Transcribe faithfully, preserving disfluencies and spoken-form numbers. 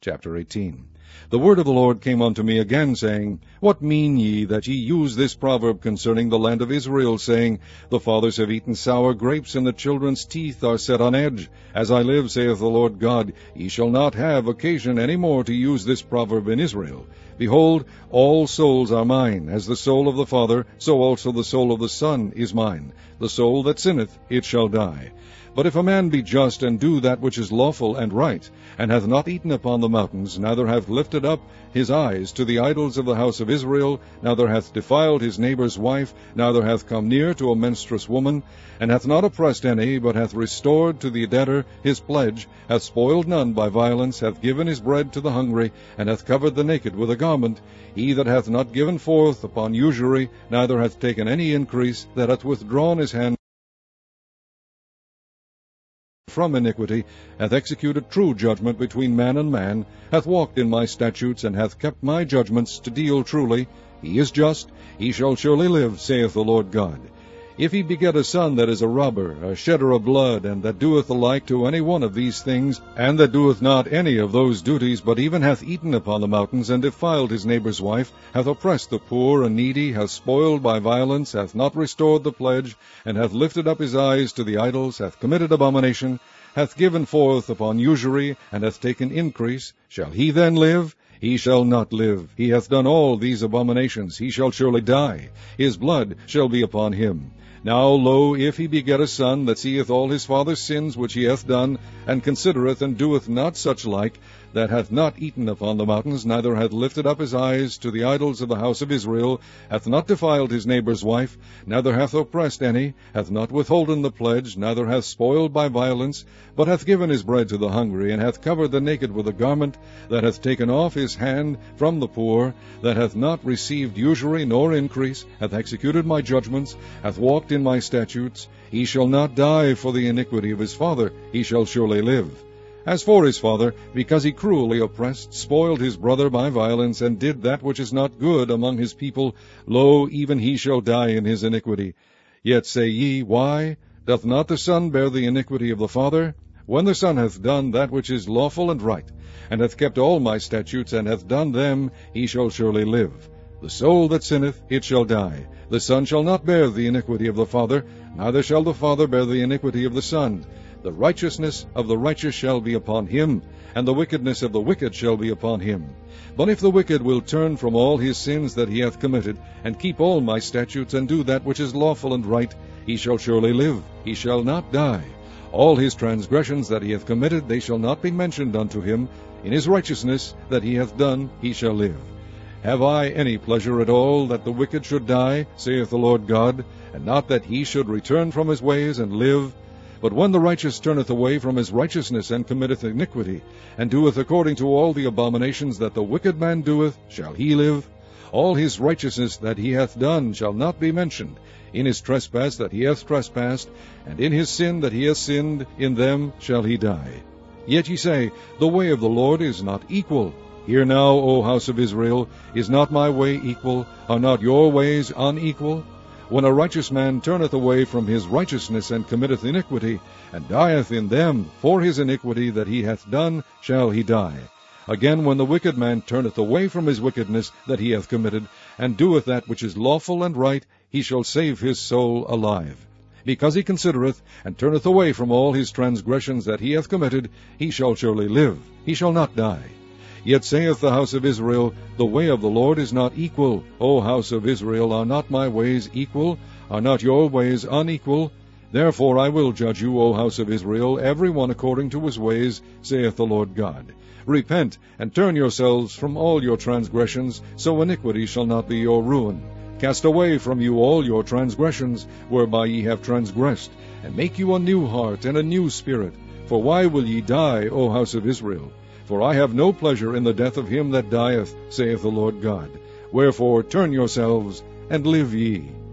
Chapter eighteen. The word of the Lord came unto me again, saying, What mean ye that ye use this proverb concerning the land of Israel, saying, The fathers have eaten sour grapes, and the children's teeth are set on edge? As I live, saith the Lord God, ye shall not have occasion any more to use this proverb in Israel. Behold, all souls are mine. As the soul of the Father, so also the soul of the Son is mine. The soul that sinneth, it shall die. But if a man be just, and do that which is lawful and right, and hath not eaten upon the mountains, neither hath lifted up his eyes to the idols of the house of Israel, neither hath defiled his neighbour's wife, neither hath come near to a menstruous woman, and hath not oppressed any, but hath restored to the debtor his pledge, hath spoiled none by violence, hath given his bread to the hungry, and hath covered the naked with a garment, he that hath not given forth upon usury, neither hath taken any increase, that hath withdrawn his hand from iniquity, hath executed true judgment between man and man, hath walked in my statutes, and hath kept my judgments to deal truly, he is just, he shall surely live, saith the Lord God. If he beget a son that is a robber, a shedder of blood, and that doeth the like to any one of these things, and that doeth not any of those duties, but even hath eaten upon the mountains, and defiled his neighbour's wife, hath oppressed the poor and needy, hath spoiled by violence, hath not restored the pledge, and hath lifted up his eyes to the idols, hath committed abomination, hath given forth upon usury, and hath taken increase, shall he then live? He shall not live. He hath done all these abominations. He shall surely die. His blood shall be upon him. Now, lo, if he beget a son that seeth all his father's sins which he hath done, and considereth and doeth not such like, that hath not eaten upon the mountains, neither hath lifted up his eyes to the idols of the house of Israel, hath not defiled his neighbour's wife, neither hath oppressed any, hath not withholden the pledge, neither hath spoiled by violence, but hath given his bread to the hungry, and hath covered the naked with a garment, that hath taken off his hand from the poor, that hath not received usury nor increase, hath executed my judgments, hath walked in my statutes, he shall not die for the iniquity of his father, he shall surely live. As for his father, because he cruelly oppressed, spoiled his brother by violence, and did that which is not good among his people, lo, even he shall die in his iniquity. Yet say ye, Why? Doth not the son bear the iniquity of the father? When the son hath done that which is lawful and right, and hath kept all my statutes, and hath done them, he shall surely live. The soul that sinneth, it shall die. The son shall not bear the iniquity of the father, neither shall the father bear the iniquity of the son. The righteousness of the righteous shall be upon him, and the wickedness of the wicked shall be upon him. But if the wicked will turn from all his sins that he hath committed, and keep all my statutes, and do that which is lawful and right, he shall surely live, he shall not die. All his transgressions that he hath committed, they shall not be mentioned unto him. In his righteousness that he hath done, he shall live. Have I any pleasure at all that the wicked should die, saith the Lord God, and not that he should return from his ways and live? But when the righteous turneth away from his righteousness, and committeth iniquity, and doeth according to all the abominations that the wicked man doeth, shall he live? All his righteousness that he hath done shall not be mentioned. In his trespass that he hath trespassed, and in his sin that he hath sinned, in them shall he die. Yet ye say, The way of the Lord is not equal. Hear now, O house of Israel, is not my way equal? Are not your ways unequal? When a righteous man turneth away from his righteousness, and committeth iniquity, and dieth in them, for his iniquity that he hath done shall he die. Again, when the wicked man turneth away from his wickedness that he hath committed, and doeth that which is lawful and right, he shall save his soul alive. Because he considereth, and turneth away from all his transgressions that he hath committed, he shall surely live, he shall not die. Yet saith the house of Israel, The way of the Lord is not equal. O house of Israel, are not my ways equal? Are not your ways unequal? Therefore I will judge you, O house of Israel, every one according to his ways, saith the Lord God. Repent, and turn yourselves from all your transgressions, so iniquity shall not be your ruin. Cast away from you all your transgressions, whereby ye have transgressed, and make you a new heart and a new spirit. For why will ye die, O house of Israel? For I have no pleasure in the death of him that dieth, saith the Lord God. Wherefore turn yourselves, and live ye.